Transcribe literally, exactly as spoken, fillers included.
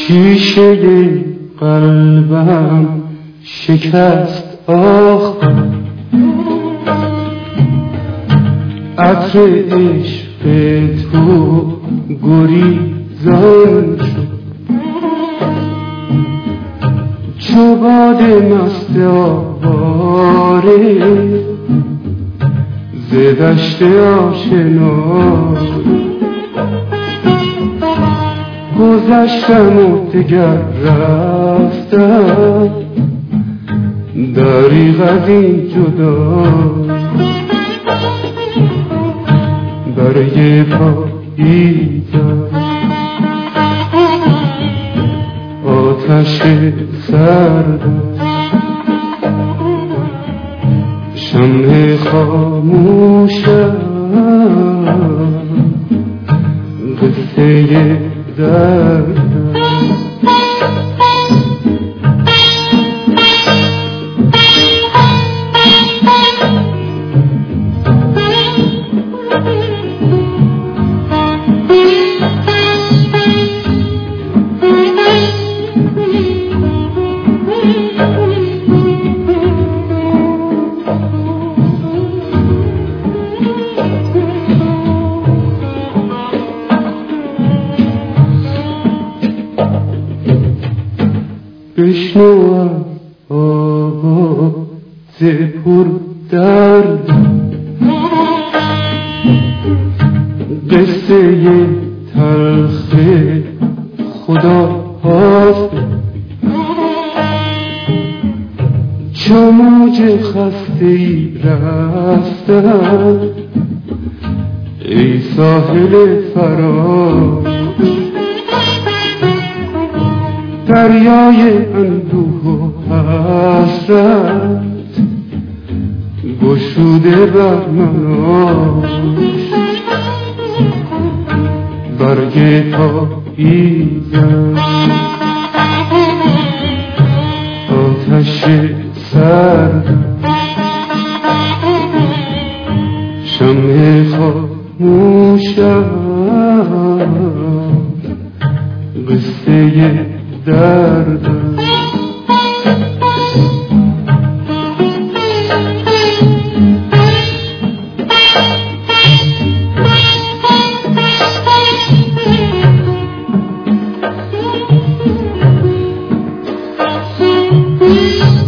شیشه قلبم شکست آخ عطر عشق تو گریزان شد چو باد مست آواره ز دشت آشنا گذشتم و دگر رفتم دریغ از این جدا برای پاییزم آتش سردم شمع خاموشم قصه دردم بشنو آواز پر درد قصه تلخ خدا هاست چو موج خسته ای رفتم ای ساحل فراز دریای اندوه و حسرت گشوده بر مناش برگ پاییزم آتش سردم شمع خاموشم قصه دردم Thank you.